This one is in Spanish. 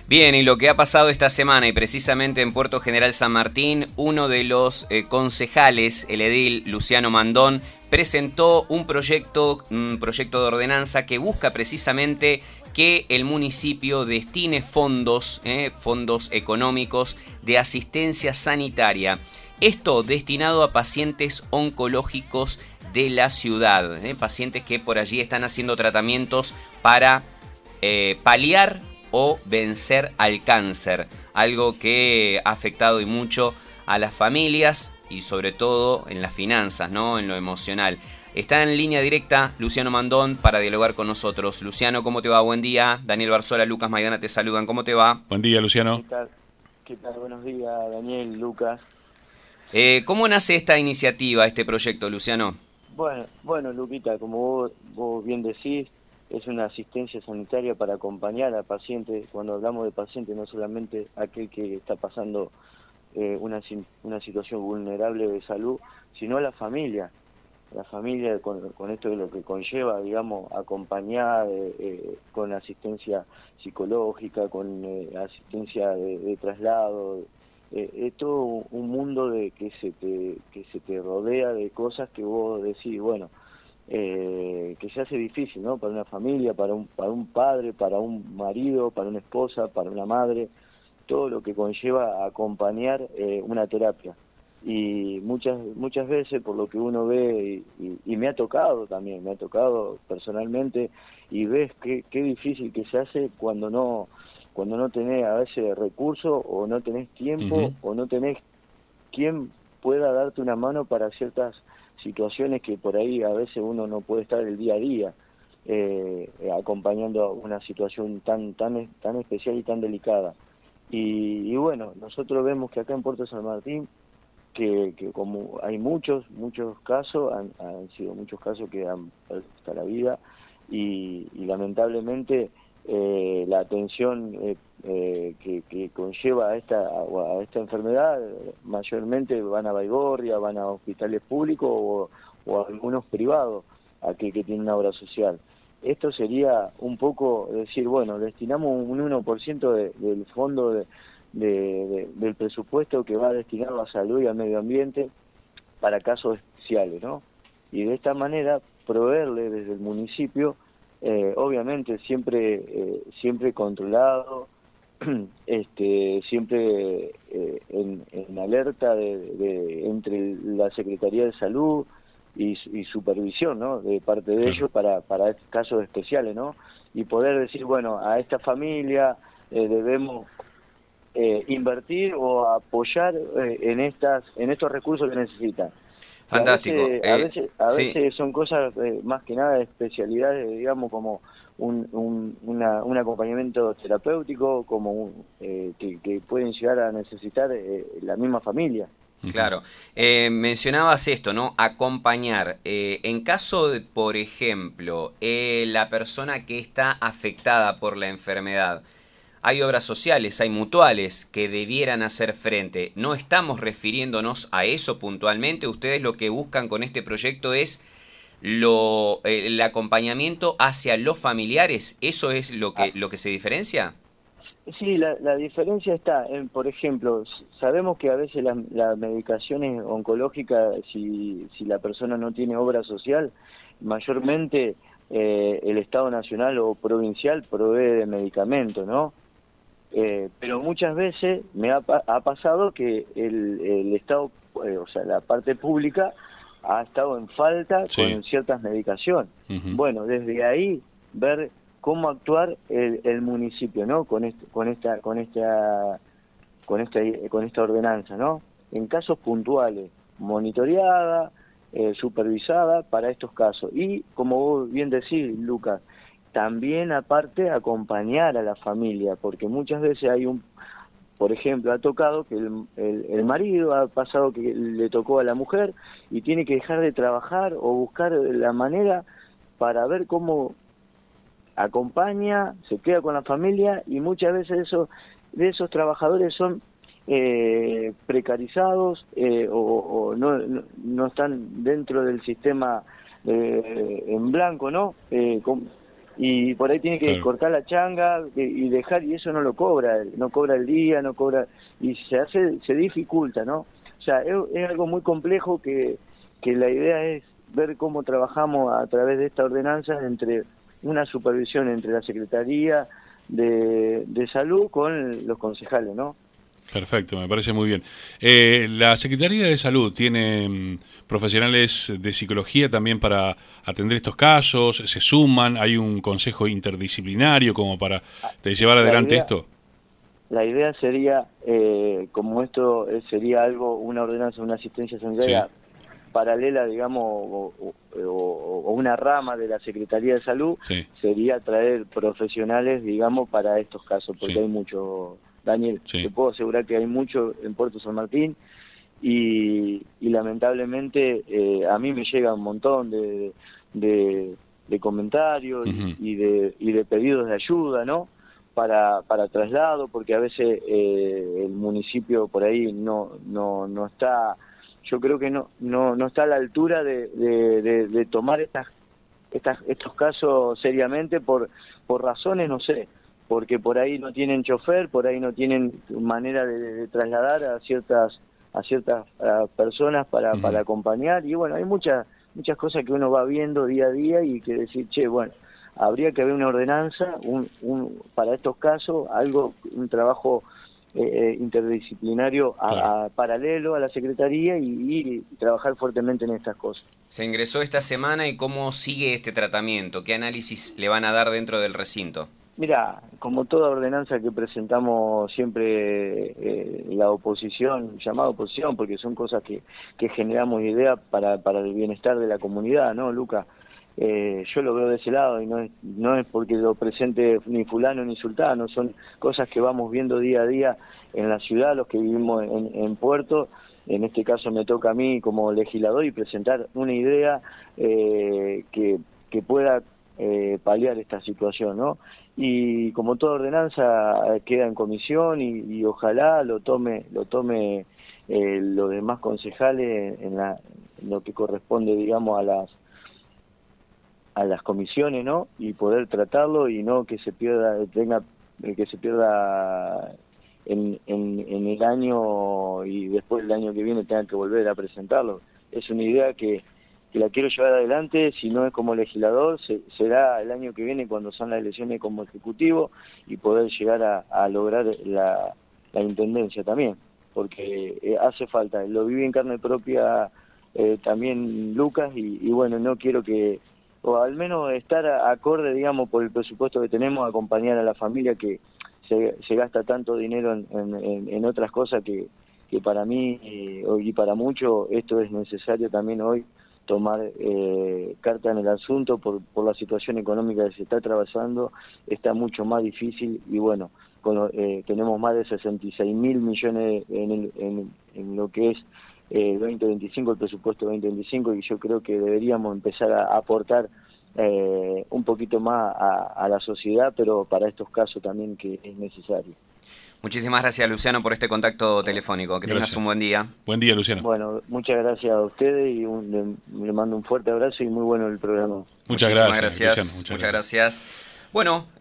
Bien, y lo que ha pasado esta semana, y precisamente en Puerto General San Martín, uno de los concejales, el edil Luciano Mandón, presentó un proyecto de ordenanza que busca precisamente que el municipio destine fondos económicos de asistencia sanitaria. Esto destinado a pacientes oncológicos de la ciudad, pacientes que por allí están haciendo tratamientos para paliar o vencer al cáncer, algo que ha afectado y mucho a las familias y sobre todo en las finanzas, ¿no? En lo emocional. Está en línea directa Luciano Mandón para dialogar con nosotros. Luciano, ¿cómo te va? Buen día. Daniel Barzola, Lucas Maidana te saludan. ¿Cómo te va? Buen día, Luciano. ¿Qué tal? ¿Qué tal? Buenos días, Daniel, Lucas. ¿Cómo nace esta iniciativa, este proyecto, Luciano? Bueno, Luquita, como vos bien decís, es una asistencia sanitaria para acompañar a pacientes. Cuando hablamos de pacientes, no solamente aquel que está pasando una situación vulnerable de salud, sino a la familia. La familia con esto de lo que conlleva, digamos, acompañar con asistencia psicológica, con asistencia de traslado. Es todo un mundo que se te rodea de cosas que vos decís, bueno, que se hace difícil, ¿no? Para una familia, para un padre, para un marido, para una esposa, para una madre, todo lo que conlleva acompañar una terapia. Y muchas veces, por lo que uno ve, y me ha tocado también, me ha tocado personalmente, y ves qué difícil que se hace cuando no tenés a veces recursos, o no tenés tiempo, o no tenés quien pueda darte una mano para ciertas situaciones que por ahí a veces uno no puede estar el día a día acompañando una situación tan especial y tan delicada. Y bueno, nosotros vemos que acá en Puerto San Martín, que como hay muchos casos, han sido muchos casos que han perdido hasta la vida, y lamentablemente la atención que conlleva a esta enfermedad, mayormente van a Baigorria, van a hospitales públicos o a algunos privados, aquel que tiene una obra social. Esto sería un poco decir, bueno, destinamos un 1% del fondo del presupuesto que va destinado a salud y al medio ambiente para casos especiales, ¿no? Y de esta manera proveerle desde el municipio, obviamente siempre controlado, siempre en alerta entre la Secretaría de Salud y supervisión, ¿no? De parte de ellos para casos especiales, ¿no? Y poder decir, bueno, a esta familia debemos invertir o apoyar en estos recursos que necesitan. Que Fantástico. a Sí. veces son cosas más que nada de especialidades, digamos, como un acompañamiento terapéutico, como que pueden llegar a necesitar la misma familia. Claro. Mencionabas esto, ¿no? Acompañar. En caso de, por ejemplo, la persona que está afectada por la enfermedad, hay obras sociales, hay mutuales que debieran hacer frente. ¿No estamos refiriéndonos a eso puntualmente? ¿Ustedes lo que buscan con este proyecto es el acompañamiento hacia los familiares? ¿Eso es lo que se diferencia? Sí, la diferencia está en, por ejemplo, sabemos que a veces las medicaciones oncológicas, si la persona no tiene obra social, mayormente el Estado Nacional o provincial provee de medicamentos, ¿no? Pero muchas veces ha pasado que el Estado, o sea, la parte pública, ha estado en falta con ciertas medicaciones. Bueno, desde ahí ver cómo actuar el municipio, ¿no? Con esta ordenanza, ¿no? En casos puntuales, monitoreada, supervisada para estos casos. Y como vos bien decís, Lucas, también aparte acompañar a la familia, porque muchas veces por ejemplo, ha tocado que el marido, ha pasado que le tocó a la mujer y tiene que dejar de trabajar o buscar la manera para ver cómo acompaña, se queda con la familia, y muchas veces de esos trabajadores son precarizados o no están dentro del sistema en blanco, ¿no? y por ahí tiene que cortar la changa y dejar, y eso no cobra el día, no cobra, y se dificulta, ¿no? O sea, es algo muy complejo que la idea es ver cómo trabajamos a través de esta ordenanza entre una supervisión entre la Secretaría de Salud con los concejales, ¿no? Perfecto, me parece muy bien. ¿La Secretaría de Salud tiene profesionales de psicología también para atender estos casos? ¿Se suman? ¿Hay un consejo interdisciplinario como para llevar adelante esto? La idea sería, como esto sería una ordenanza, una asistencia sanitaria paralela, digamos, o una rama de la Secretaría de Salud, sería traer profesionales, digamos, para estos casos, porque hay muchos. Daniel, te puedo asegurar que hay mucho en Puerto San Martín y lamentablemente a mí me llega un montón de comentarios y de pedidos de ayuda, ¿no? Para traslado, porque a veces el municipio por ahí no está, yo creo que no está a la altura de tomar estos casos seriamente por razones, no sé, porque por ahí no tienen chofer, por ahí no tienen manera de trasladar a ciertas personas para acompañar, y bueno, hay muchas cosas que uno va viendo día a día y que decir, bueno, habría que haber una ordenanza para estos casos, un trabajo interdisciplinario paralelo a la Secretaría y trabajar fuertemente en estas cosas. Se ingresó esta semana y ¿cómo sigue este tratamiento? ¿Qué análisis le van a dar dentro del recinto? Mira, como toda ordenanza que presentamos siempre la oposición, llamada oposición, porque son cosas que generamos ideas para el bienestar de la comunidad, ¿no, Luca? Yo lo veo de ese lado y no es porque lo presente ni fulano ni sultano, son cosas que vamos viendo día a día en la ciudad, los que vivimos en Puerto. En este caso me toca a mí como legislador y presentar una idea que pueda paliar esta situación, ¿no? Y como toda ordenanza queda en comisión y ojalá lo tome los demás concejales en lo que corresponde, digamos, a las comisiones, ¿no? Y poder tratarlo y no que se pierda en el año y después el año que viene tengan que volver a presentarlo. Es una idea que la quiero llevar adelante, si no es como legislador, será el año que viene cuando son las elecciones como ejecutivo y poder llegar a lograr la intendencia también, porque hace falta, lo viví en carne propia también Lucas y bueno, no quiero o al menos estar acorde, digamos, por el presupuesto que tenemos, acompañar a la familia que se gasta tanto dinero en otras cosas que para mí y para muchos esto es necesario también hoy, tomar carta en el asunto por la situación económica que se está atravesando, está mucho más difícil y bueno, tenemos más de 66.000 millones en lo que es 2025, el presupuesto 2025, y yo creo que deberíamos empezar a aportar un poquito más a la sociedad, pero para estos casos también que es necesario. Muchísimas gracias, Luciano, por este contacto telefónico. Que tengas un buen día. Buen día, Luciano. Bueno, muchas gracias a ustedes y le mando un fuerte abrazo y muy bueno el programa. Muchas gracias, Luciano, muchas gracias. Bueno.